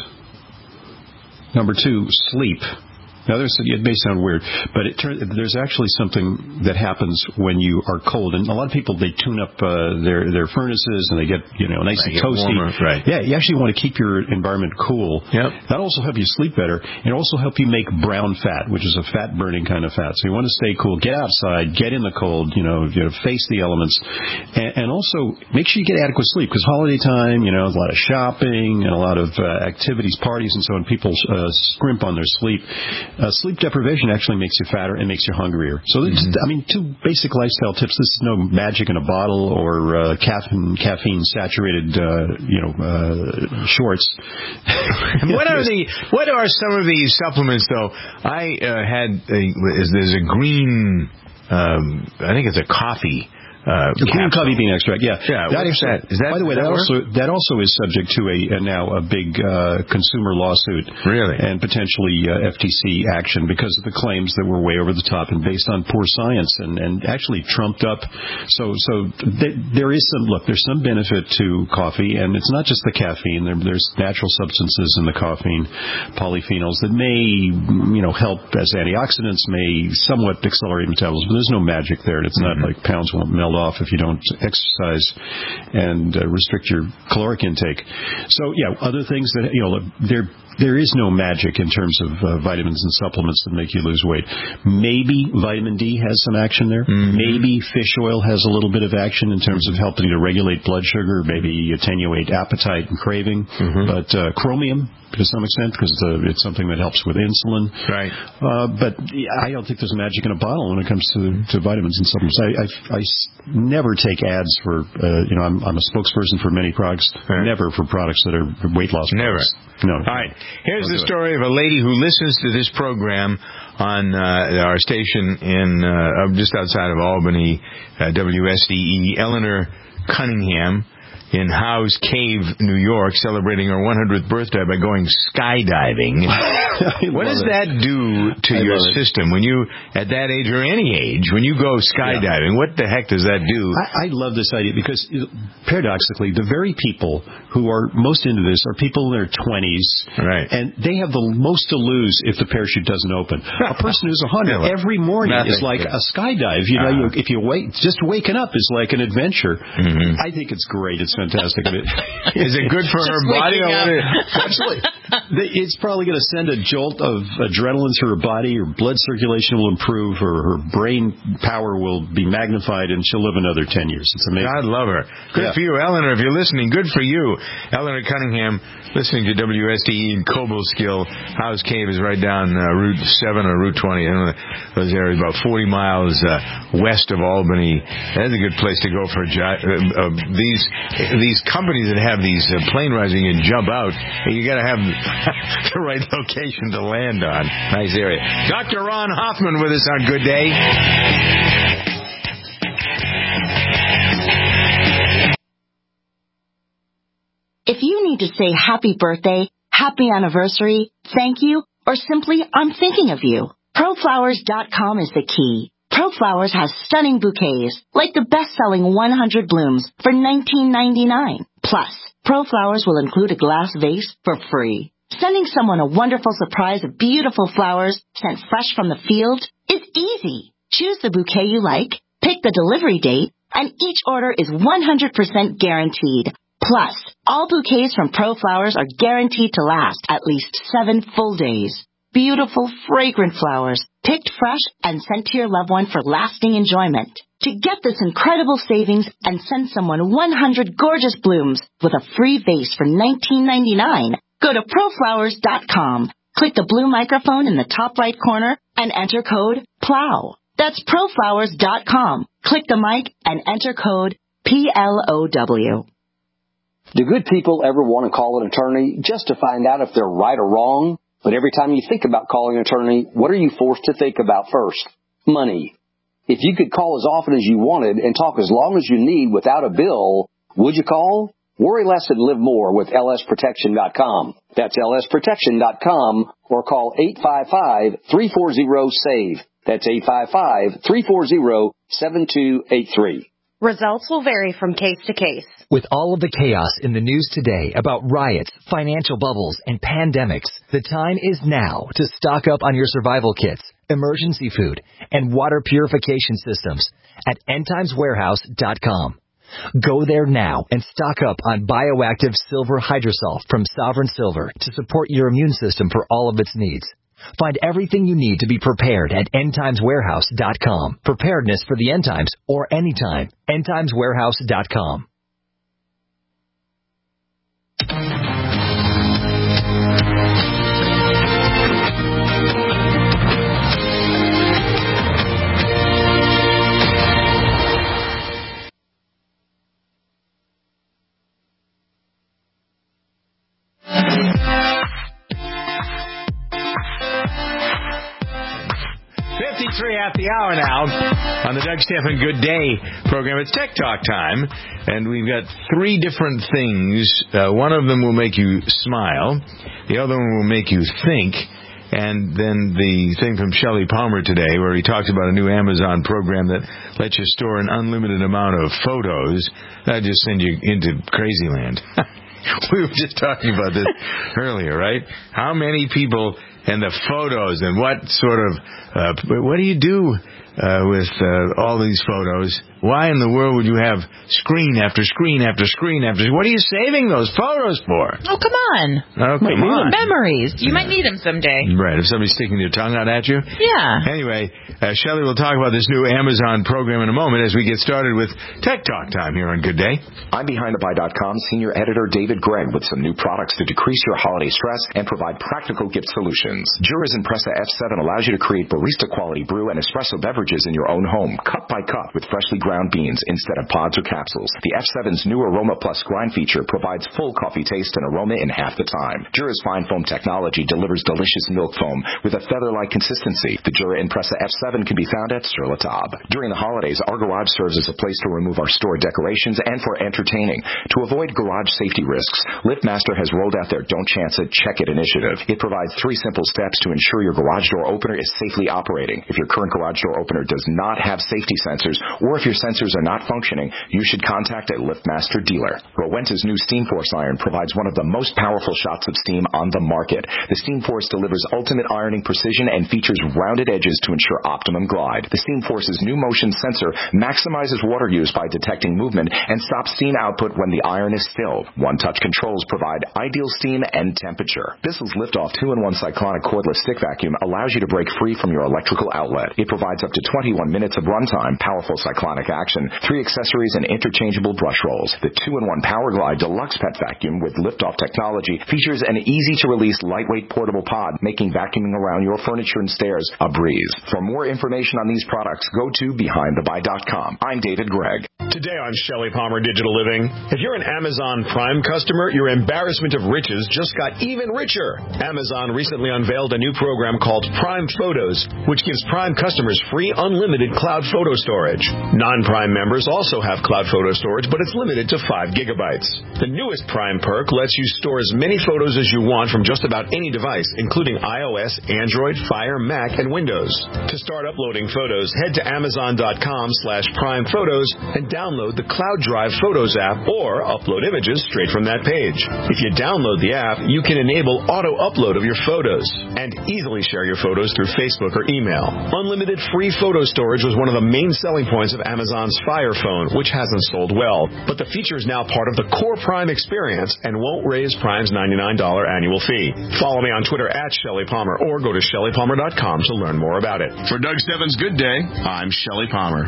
S14: Number two, sleep. Now, there's, it may sound weird, but it turns, there's actually something that happens when you are cold. And a lot of people, they tune up uh, their their furnaces and they get, you know, nice and toasty.
S3: Warmer, right.
S14: Yeah, you actually want to keep your environment cool.
S3: Yep.
S14: That'll also help you sleep better. And also help you make brown fat, which is a fat-burning kind of fat. So you want to stay cool. Get outside. Get in the cold. You know, you know face the elements. And, and also, make sure you get adequate sleep, because holiday time, you know, a lot of shopping and a lot of uh, activities, parties, and so on. People uh, scrimp on their sleep. Uh, sleep deprivation actually makes you fatter and makes you hungrier. So, mm-hmm. just, I mean, two basic lifestyle tips. This is no magic in a bottle or uh, caffeine, caffeine-saturated, uh, you know, uh, shorts.
S3: what are the? What are some of these supplements, though? I uh, had a, is there's a green. Um, I think it's a coffee. Uh,
S14: green coffee bean extract, yeah.
S3: Yeah,
S14: that
S3: is that? Is that?
S14: By the way, that, that also that also is subject to a, a now a big uh, consumer lawsuit,
S3: really,
S14: and potentially uh, F T C action because of the claims that were way over the top and based on poor science and, and actually trumped up. So so th- there is some look. There's some benefit to coffee, and it's not just the caffeine. There, there's natural substances in the caffeine, polyphenols that may you know help as antioxidants, may somewhat accelerate metabolism. But there's no magic there. It's mm-hmm. not like pounds won't melt off if you don't exercise and uh, restrict your caloric intake. So, yeah, other things that, you know, there there is no magic in terms of uh, vitamins and supplements that make you lose weight. Maybe vitamin D has some action there. Mm-hmm. Maybe fish oil has a little bit of action in terms of helping to regulate blood sugar, maybe attenuate appetite and craving. Mm-hmm. But uh, chromium, to some extent, because uh, it's something that helps with insulin.
S3: Right.
S14: Uh, but I don't think there's magic in a bottle when it comes to, to vitamins and supplements. I, I, I never take ads for, uh, you know, I'm, I'm a spokesperson for many products, right. never for products that are weight loss
S3: never.
S14: products. No.
S3: All right. Here's the story of a lady who listens to this program on uh, our station in uh, just outside of Albany, uh, W S D E, Eleanor Cunningham, in Howe's Cave, New York, celebrating her one hundredth birthday by going skydiving. What does it. that do to I your system when you, at that age or any age, when you go skydiving? Yeah. What the heck does that do?
S14: I, I love this idea because, paradoxically, the very people who are most into this are people in their twenties,
S3: right?
S14: And they have the most to lose if the parachute doesn't open. A person who's one hundred yeah, every morning nothing. is like a skydive. You know, uh-huh. you, if you wake, just waking up is like an adventure. Mm-hmm. I think it's great. It's fantastic.
S3: Is it good for her body?
S14: Absolutely. It's probably going to send a jolt of adrenaline through her body. Her blood circulation will improve. Her, her brain power will be magnified, and she'll live another ten years. It's amazing.
S3: God love her. Good yeah. for you. Eleanor, if you're listening, good for you. Eleanor Cunningham, listening to W S D E in Cobleskill. House Cave is right down uh, Route seven or Route twenty. I don't know those areas, about forty miles uh, west of Albany. That's a good place to go for a jo- uh, uh, these these companies that have these uh, plane rides and you can jump out. You got to have the right location to land on. Nice area. Doctor Ron Hoffman with us on Good Day.
S6: If you need to say happy birthday, happy anniversary, thank you, or simply I'm thinking of you, pro flowers dot com is the key. ProFlowers has stunning bouquets, like the best-selling one hundred blooms for nineteen ninety-nine. Plus, ProFlowers will include a glass vase for free. Sending someone a wonderful surprise of beautiful flowers sent fresh from the field is easy. Choose the bouquet you like, pick the delivery date, and each order is one hundred percent guaranteed. Plus, all bouquets from ProFlowers are guaranteed to last at least seven full days. Beautiful, fragrant flowers, picked fresh and sent to your loved one for lasting enjoyment. To get this incredible savings and send someone one hundred gorgeous blooms with a free vase for nineteen ninety-nine, go to pro flowers dot com. Click the blue microphone in the top right corner and enter code PLOW. That's pro flowers dot com. Click the mic and enter code P L O W.
S15: Do good people ever want to call an attorney just to find out if they're right or wrong? But every time you think about calling an attorney, what are you forced to think about first? Money. If you could call as often as you wanted and talk as long as you need without a bill, would you call? Worry less and live more with L S protection dot com. That's L S protection dot com or call eight five five, three four zero, SAVE. That's eight five five, three four zero, seven two eight three.
S24: Results will vary from case to case.
S16: With all of the chaos in the news today about riots, financial bubbles, and pandemics, the time is now to stock up on your survival kits, emergency food, and water purification systems at end times warehouse dot com. Go there now and stock up on Bioactive Silver Hydrosol from Sovereign Silver to support your immune system for all of its needs. Find everything you need to be prepared at end times warehouse dot com. Preparedness for the end times or anytime. end times warehouse dot com.
S3: fifty-three at the hour now on the Doug Stephan Good Day program. It's Tech Talk time, and we've got three different things. Uh, one of them will make you smile. The other one will make you think. And then the thing from Shelley Palmer today, where he talks about a new Amazon program that lets you store an unlimited amount of photos. That just send you into crazy land. We were just talking about this earlier, right? How many people and the photos and what sort of, uh, what do you do uh, with uh, all these photos? Why in the world would you have screen after screen after screen after screen? What are you saving those photos for?
S5: Oh, come on.
S3: Oh, come Wait, on.
S5: Memories. You
S3: yeah.
S5: might need them someday.
S3: Right, if somebody's sticking their tongue out at you.
S5: Yeah.
S3: Anyway, uh, Shelley will talk about this new Amazon program in a moment as we get started with Tech Talk time here on Good Day.
S17: I'm behind the buy dot com senior editor David Gregg with some new products to decrease your holiday stress and provide practical gift solutions. Jura's Impressa F seven allows you to create barista-quality brew and espresso beverages in your own home, cup by cup, with freshly ground beans instead of pods or capsules. The F seven's new Aroma Plus grind feature provides full coffee taste and aroma in half the time. Jura's fine foam technology delivers delicious milk foam with a feather-like consistency. The Jura Impressa F seven can be found at Sur La Table. During the holidays, our garage serves as a place to remove our store decorations and for entertaining. To avoid garage safety risks, LiftMaster has rolled out their Don't Chance It, Check It initiative. It provides three simple simple steps to ensure your garage door opener is safely operating. If your current garage door opener does not have safety sensors, or if your sensors are not functioning, you should contact a LiftMaster dealer. Rowenta's new SteamForce iron provides one of the most powerful shots of steam on the market. The SteamForce delivers ultimate ironing precision and features rounded edges to ensure optimum glide. The SteamForce's new motion sensor maximizes water use by detecting movement and stops steam output when the iron is still. One-touch controls provide ideal steam and temperature. Bissell's Liftoff two in one cyclonic cordless stick vacuum allows you to break free from your electrical outlet. It provides up to twenty-one minutes of runtime, powerful cyclonic action, three accessories, and interchangeable brush rolls. The two in one Power Glide Deluxe Pet Vacuum with Liftoff technology features an easy-to-release lightweight portable pod, making vacuuming around your furniture and stairs a breeze. For more information on these products, go to behind the buy dot com. I'm David Gregg.
S18: Today on Shelley Palmer Digital Living, if you're an Amazon Prime customer, your embarrassment of riches just got even richer. Amazon recently unveiled a new program called Prime Photos, which gives Prime customers free unlimited cloud photo storage. Non-Prime members also have cloud photo storage, but it's limited to five gigabytes. The newest Prime perk lets you store as many photos as you want from just about any device, including iOS, Android, Fire, Mac, and Windows. To start uploading photos, head to amazon.com slash prime photos and download the Cloud Drive Photos app or upload images straight from that page. If you download the app, you can enable auto upload of your photos and easily share your photos through Facebook or email. Unlimited free photo storage was one of the main selling points of Amazon's Fire Phone, which hasn't sold well. But the feature is now part of the core Prime experience and won't raise Prime's ninety-nine dollars annual fee. Follow me on Twitter at Shelley Palmer or go to shelley palmer dot com to learn more about it.
S23: For Doug Stebbins' Good Day, I'm Shelley Palmer.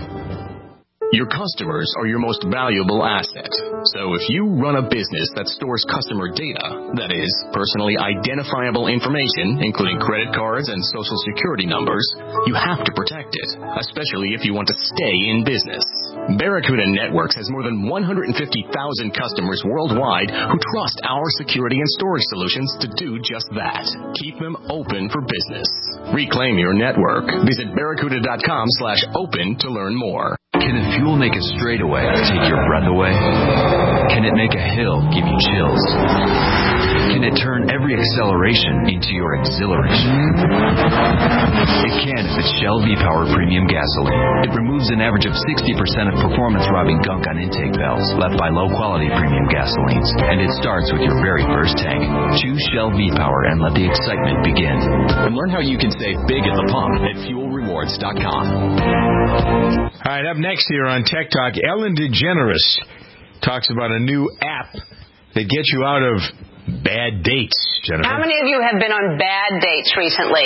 S23: Your customers are your most valuable asset. So if you run a business that stores customer data, that is, personally identifiable information, including credit cards and social security numbers, you have to protect it, especially if you want to stay in business. Barracuda Networks has more than one hundred fifty thousand customers worldwide who trust our security and storage solutions to do just that. Keep them open for business. Reclaim your network. Visit barracuda.com slash open to learn more.
S8: Can a fuel make a straightaway take your breath away? Can it make a hill give you chills? Can it turn every acceleration into your exhilaration? It can if it's Shell V-Power Premium Gasoline. It removes an average of sixty percent of performance-robbing gunk on intake valves left by low-quality premium gasolines. And it starts with your very first tank. Choose Shell V-Power and let the excitement begin.
S23: And learn how you can save big at the pump at fuel rewards dot com.
S3: All right, up next here on Tech Talk, Ellen DeGeneres talks about a new app that gets you out of bad dates, Jennifer.
S19: How many of you have been on bad dates recently?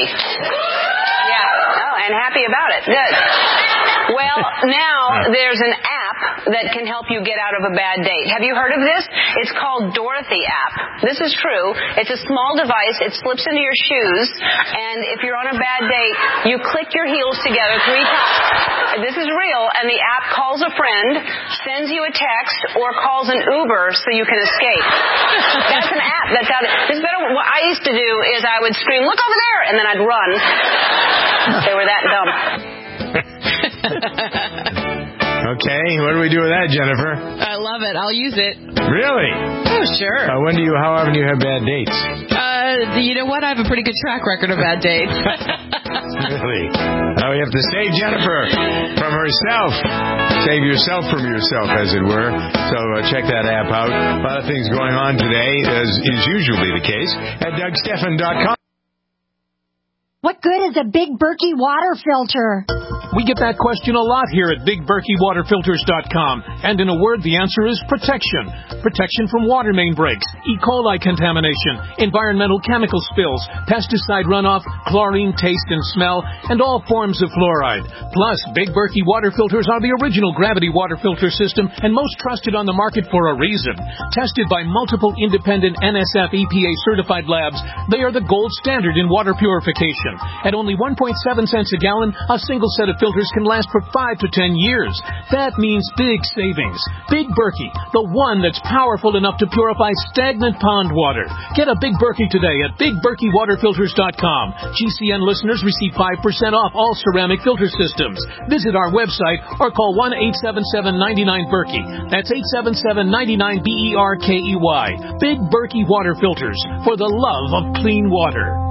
S19: Yeah. Oh, and happy about it. Good. Well, now there's an app that can help you get out of a bad date. Have you heard of this? It's called Dorothy app. This is true. It's a small device. It slips into your shoes, and if you're on a bad date, you click your heels together three times. This is real, and the app calls a friend, sends you a text, or calls an Uber so you can escape. That's an app that's out. This is better. What I used to do is I would scream, "Look over there," and then I'd run. They were that dumb.
S3: Okay, what do we do with that, Jennifer?
S5: I love it. I'll use it.
S3: Really?
S5: Oh, sure.
S3: Uh, when do you? How often do you have bad dates?
S5: Uh, you know what? I have a pretty good track record of bad dates.
S3: Really? Now we have to save Jennifer from herself. Save yourself from yourself, as it were. So uh, check that app out. A lot of things going on today, as is usually the case, at doug steffen dot com.
S20: What good is a Big Berkey water filter?
S7: We get that question a lot here at big berkey water filters dot com. And in a word, the answer is protection. Protection from water main breaks, E. coli contamination, environmental chemical spills, pesticide runoff, chlorine taste and smell, and all forms of fluoride. Plus, Big Berkey water filters are the original gravity water filter system and most trusted on the market for a reason. Tested by multiple independent N S F E P A certified labs, they are the gold standard in water purification. At only one point seven cents a gallon, a single set of filters can last for five to ten years. That means big savings. Big Berkey, the one that's powerful enough to purify stagnant pond water. Get a Big Berkey today at big berkey water filters dot com. G C N listeners receive five percent off all ceramic filter systems. Visit our website or call one eight seven seven, nine nine, Berkey. That's eight seven seven, nine nine, B E R K E Y. Big Berkey water filters for the love of clean water.